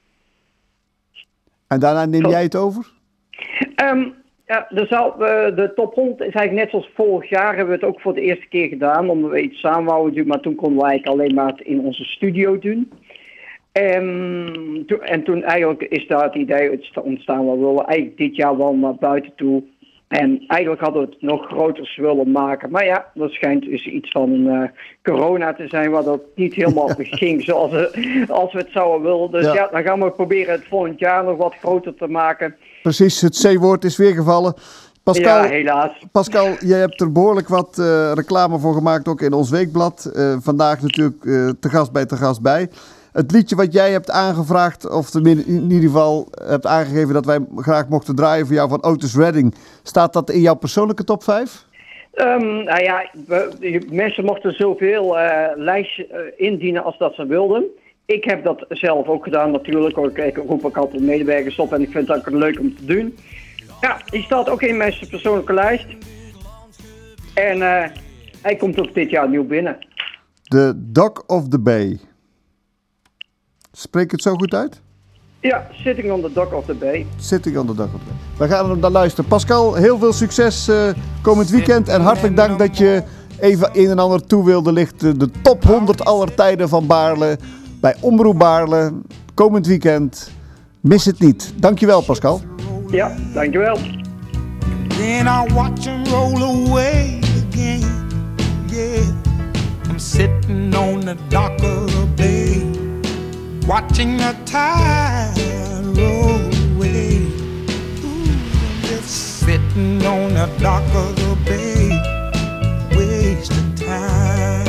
En daarna neem Zo. jij het over? Um, ja, de, zou, uh, de top honderd is eigenlijk net zoals vorig jaar. Hebben we het ook voor de eerste keer gedaan. Omdat we iets samen wouden doen. Maar toen konden we eigenlijk alleen maar het in onze studio doen. En, to, en toen eigenlijk is daar het idee ontstaan. We willen eigenlijk dit jaar wel naar buiten toe. En eigenlijk hadden we het nog groter willen maken. Maar ja, dat schijnt dus iets van een uh, corona te zijn, waar dat niet helemaal ging zoals we, als we het zouden willen. Dus ja. ja, dan gaan we proberen het volgend jaar nog wat groter te maken. Precies, het C-woord is weer gevallen. Pascal, Ja, helaas. Pascal, jij hebt er behoorlijk wat uh, reclame voor gemaakt, ook in ons weekblad. Uh, vandaag natuurlijk uh, te gast bij, te gast bij. Het liedje wat jij hebt aangevraagd, of in ieder geval hebt aangegeven dat wij graag mochten draaien voor jou van Otis Redding. Staat dat in jouw persoonlijke top vijf? Um, nou ja, we, mensen mochten zoveel uh, lijstjes uh, indienen als dat ze wilden. Ik heb dat zelf ook gedaan natuurlijk. Ik, ik roep ook altijd medewerkers op en ik vind het ook leuk om te doen. Ja, die staat ook in mijn persoonlijke lijst. En uh, hij komt ook dit jaar nieuw binnen. The Dock of the Bay. Spreek ik het zo goed uit? Ja, Sitting on the Dock of the Bay. Sitting on the Dock of the Bay. We gaan er naar luisteren. Pascal, heel veel succes uh, komend weekend. En hartelijk dank dat je even een en ander toe wilde lichten. De top honderd aller tijden van Baarle. Bij Omroep Baarle. Komend weekend. Mis het niet. Dankjewel, Pascal. Ja, dankjewel. Then I watch him roll away again. Yeah, I'm sitting on the dock of the bay, watching the tide roll away. Ooh, I'm just sitting on the dock of the bay, wasting time.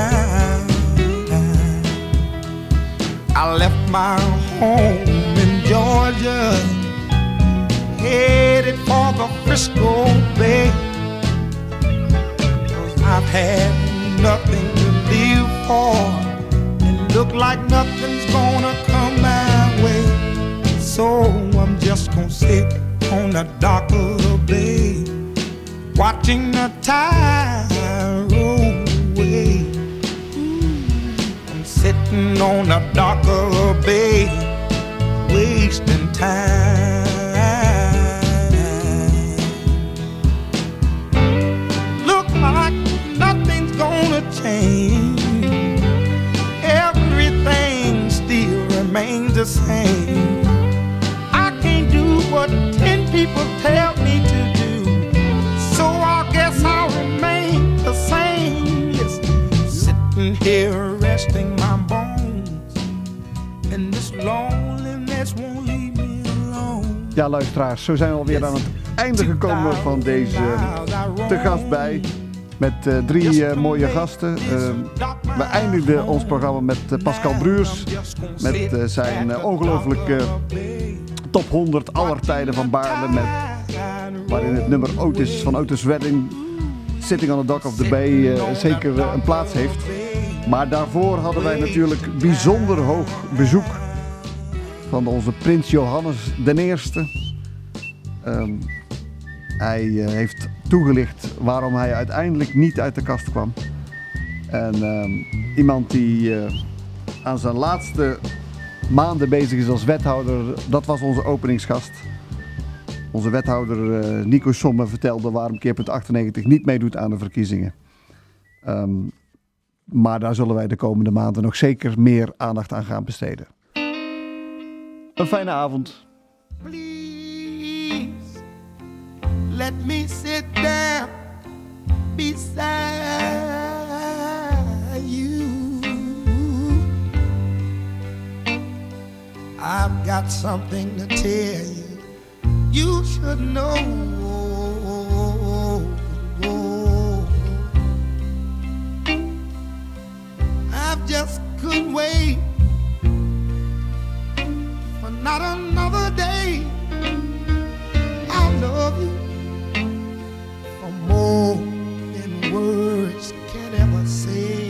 I left my home in Georgia, headed for the Frisco Bay, 'cause I've had nothing to live for, and look like nothing's gonna come my way. So I'm just gonna sit on the dock of the bay, watching the tide roll away. I'm sitting on the dock of the bay, wasting time. Everything still remains the same. I can't do what ten people tell me to do, so I guess I'll remain the same. Yes, sitting here resting my bones, and this loneliness won't leave me alone. Ja, luisteraars, zo zijn we alweer aan het einde gekomen van deze Te Gast Bij. Met uh, drie uh, mooie gasten. Uh, we eindigden ons programma met uh, Pascal Bruurs. Met uh, zijn uh, ongelooflijke top honderd aller tijden van Baarle. Met, waarin het nummer Otis van Otis Redding, Sitting on the Dock of the Bay, uh, zeker uh, een plaats heeft. Maar daarvoor hadden wij natuurlijk bijzonder hoog bezoek van onze prins Johannes de Eerste. Um, Hij uh, heeft toegelicht waarom hij uiteindelijk niet uit de kast kwam. En uh, iemand die uh, aan zijn laatste maanden bezig is als wethouder, dat was onze openingsgast. Onze wethouder uh, Nico Somme vertelde waarom Keerpunt achtennegentig niet meedoet aan de verkiezingen. Um, maar daar zullen wij de komende maanden nog zeker meer aandacht aan gaan besteden. Een fijne avond. Let me sit down beside you. I've got something to tell you. You should know. I just couldn't wait for not another day. I love you more than words can ever say.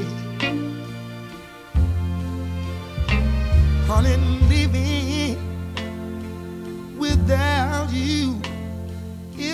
Honey, living without you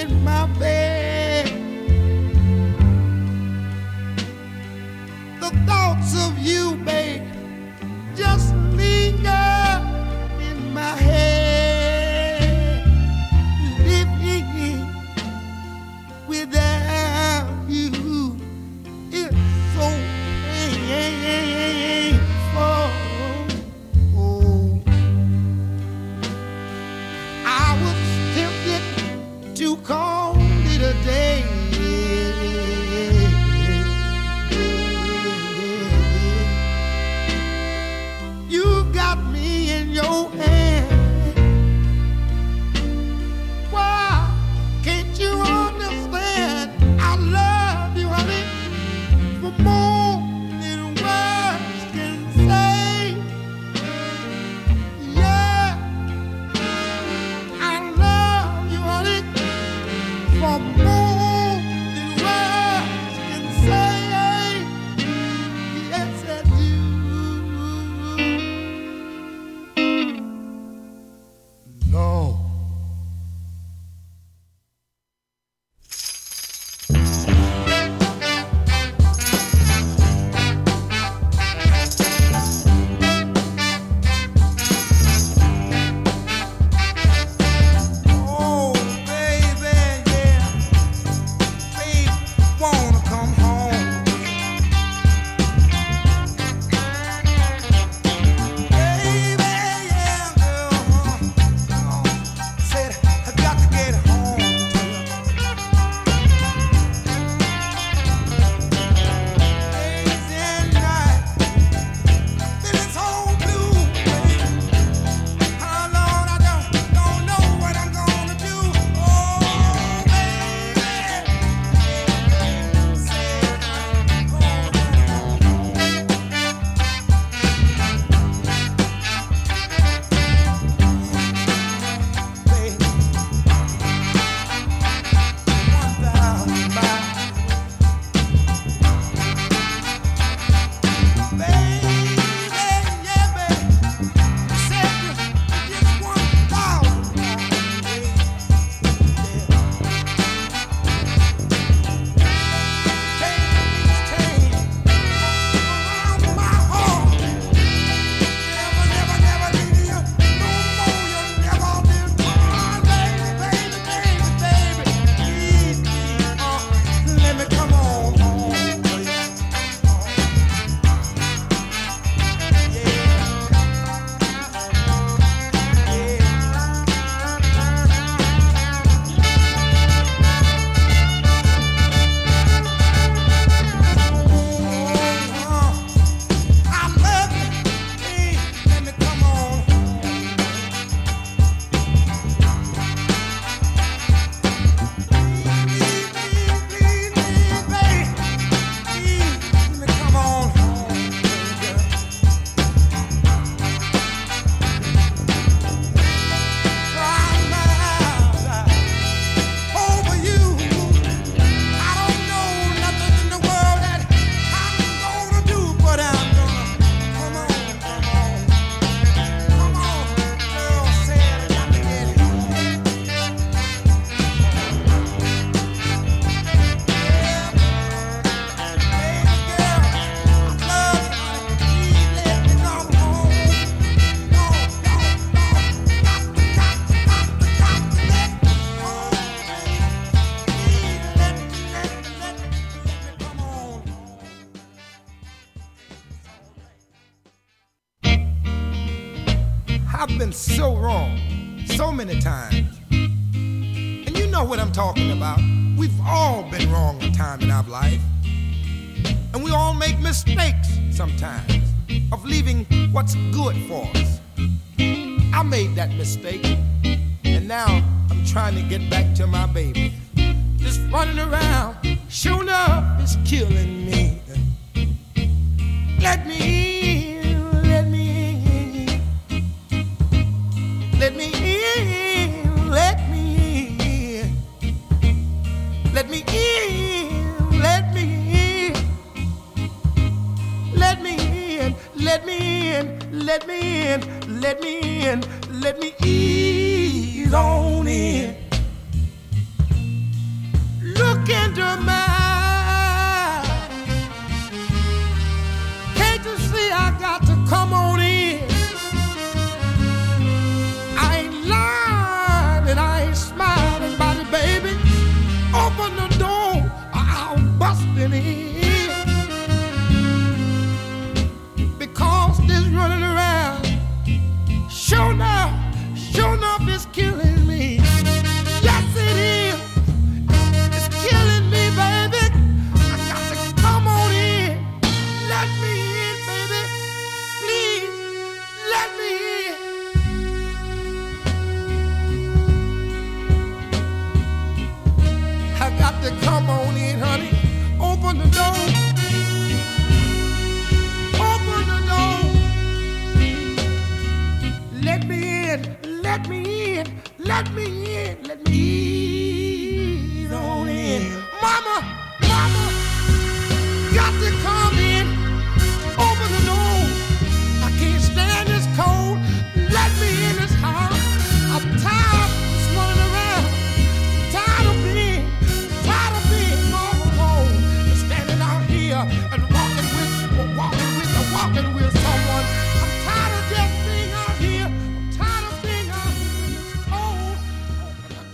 in my bed. The thoughts of you, babe, just linger in my head. Living without you is so painful. Oh, I was tempted to call it a day. You got me in your hand. Why can't you understand? I love you, honey, for more than words can say. Yeah, I love you, honey, for more than words can say. Yes, I do. No. Oh, baby, yeah. Babe, wanna come home. Baby, yeah, girl. Oh, said I got to get home to you. Days and nights, feeling so blue, baby. How long I don't, don't know what I'm gonna do. Oh, baby, said baby, one thousand miles. Baby, yeah, baby, said just, just one thousand miles. Chains, chains around my heart. Never, never, never leave you. No more, you never did. Oh, baby, baby, baby, baby. Please, please, uh, let me come on home to you. Yeah, yeah. Oh, I love you. Please, let me come on home. Please, please, please, please, babe. Please, let me come on home, baby. Cry my eyes out over you. I don't know nothing in the world that I'm gonna do, but I'm gonna come on, come on, come on. Girl said I got to get home. Yeah, baby girl, I love you, honey. Please let me come home. No, no, no, got to, got to, got to, got to let me home, baby. Please let me, let me, let me, let me come on home. I've been so wrong so many times. And you know what I'm talking about. We've all been wrong a time in our life. And we all make mistakes sometimes of leaving what's good for us. I made that mistake. And now I'm trying to get back to my baby. Just running around, sure enough, it's killing me. Let me in, let me in. Let me in, let me in. Let me in, let me in. Let me in, let me in, let me in, let me in, let me ease on in. into mine. Can't you see I got to come on in? I ain't lying and I ain't smiling about it, baby. Open the door or I'll bust it in. Because this running around, sure enough, sure enough, it's killing me. Yes, it is. It's killing me, baby. I got to come on in. Let me in, baby. Please, let me in. I got to come on in, honey. Open the door. Open the door. Let me in. Let me in. Let me in. Let me in on in. Mama, mama, got to come in. Open the door. I can't stand this cold. Let me in this house. I'm tired of running around. Tired of being, tired of being all alone. Standing out here and walking with, walking with, walking with someone. I'm tired of just being out here. I'm tired of being out here when it's cold. Open the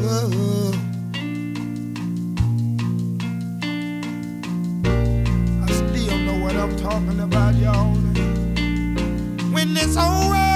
Ooh. I still know what I'm talking about, y'all. When this whole world